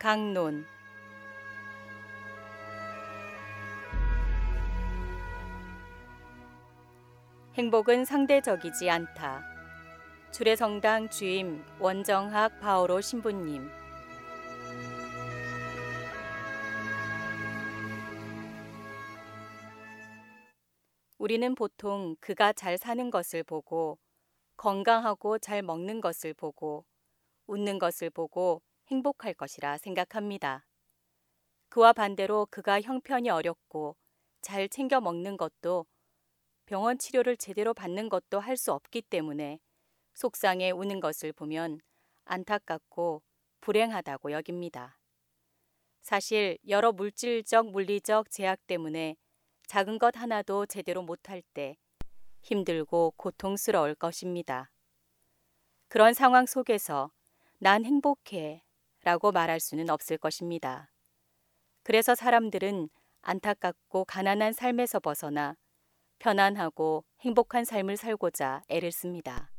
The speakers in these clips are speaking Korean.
강론. 행복은 상대적이지 않다. 주례성당 주임 원정학 바오로 신부님. 우리는 보통 그가 잘 사는 것을 보고, 건강하고 잘 먹는 것을 보고, 웃는 것을 보고 행복할 것이라 생각합니다. 그와 반대로 그가 형편이 어렵고 잘 챙겨 먹는 것도, 병원 치료를 제대로 받는 것도 할 수 없기 때문에 속상해 우는 것을 보면 안타깝고 불행하다고 여깁니다. 사실 여러 물질적, 물리적 제약 때문에 작은 것 하나도 제대로 못할 때 힘들고 고통스러울 것입니다. 그런 상황 속에서 난 행복해 라고 말할 수는 없을 것입니다. 그래서 사람들은 안타깝고 가난한 삶에서 벗어나 편안하고 행복한 삶을 살고자 애를 씁니다.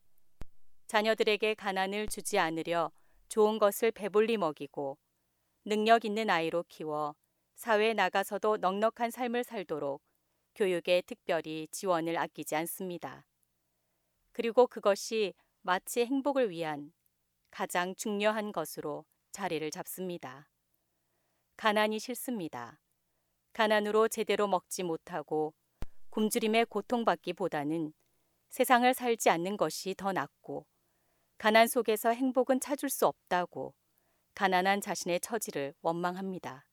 자녀들에게 가난을 주지 않으려 좋은 것을 배불리 먹이고, 능력 있는 아이로 키워 사회에 나가서도 넉넉한 삶을 살도록 교육에 특별히 지원을 아끼지 않습니다. 그리고 그것이 마치 행복을 위한 가장 중요한 것으로 자리를 잡습니다. 가난이 싫습니다. 가난으로 제대로 먹지 못하고 굶주림에 고통받기보다는 세상을 살지 않는 것이 더 낫고, 가난 속에서 행복은 찾을 수 없다고 가난한 자신의 처지를 원망합니다.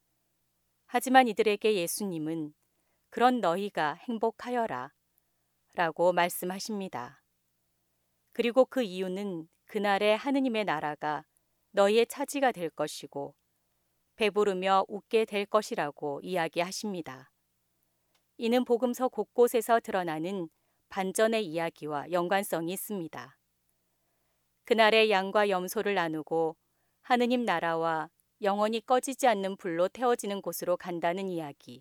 하지만 이들에게 예수님은 그런 너희가 행복하여라 라고 말씀하십니다. 그리고 그 이유는 그날의 하느님의 나라가 너희의 차지가 될 것이고 배부르며 웃게 될 것이라고 이야기하십니다. 이는 복음서 곳곳에서 드러나는 반전의 이야기와 연관성이 있습니다. 그날의 양과 염소를 나누고 하느님 나라와 영원히 꺼지지 않는 불로 태워지는 곳으로 간다는 이야기,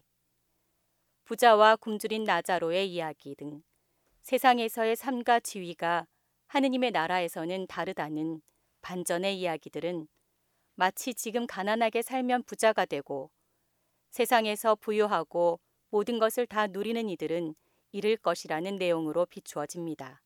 부자와 굶주린 나자로의 이야기 등 세상에서의 삶과 지위가 하느님의 나라에서는 다르다는 반전의 이야기들은 마치 지금 가난하게 살면 부자가 되고 세상에서 부유하고 모든 것을 다 누리는 이들은 잃을 것이라는 내용으로 비추어집니다.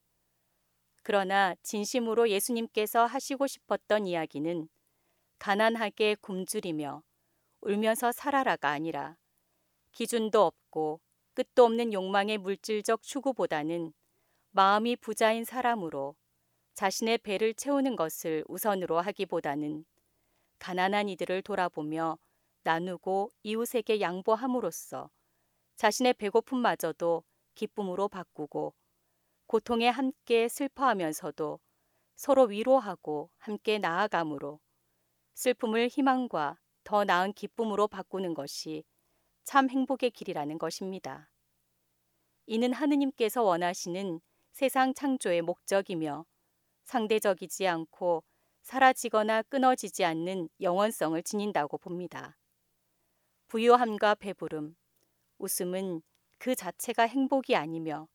그러나 진심으로 예수님께서 하시고 싶었던 이야기는 가난하게 굶주리며 울면서 살아라가 아니라, 기준도 없고 끝도 없는 욕망의 물질적 추구보다는 마음이 부자인 사람으로 자신의 배를 채우는 것을 우선으로 하기보다는 가난한 이들을 돌아보며 나누고 이웃에게 양보함으로써 자신의 배고픔마저도 기쁨으로 바꾸고, 고통에 함께 슬퍼하면서도 서로 위로하고 함께 나아감으로 슬픔을 희망과 더 나은 기쁨으로 바꾸는 것이 참 행복의 길이라는 것입니다. 이는 하느님께서 원하시는 세상 창조의 목적이며 상대적이지 않고 사라지거나 끊어지지 않는 영원성을 지닌다고 봅니다. 부유함과 배부름, 웃음은 그 자체가 행복이 아니며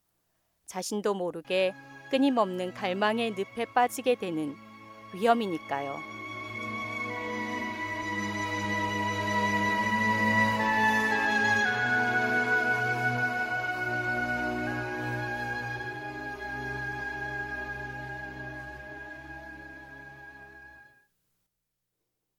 자신도 모르게 끊임없는 갈망의 늪에 빠지게 되는 위험이니까요.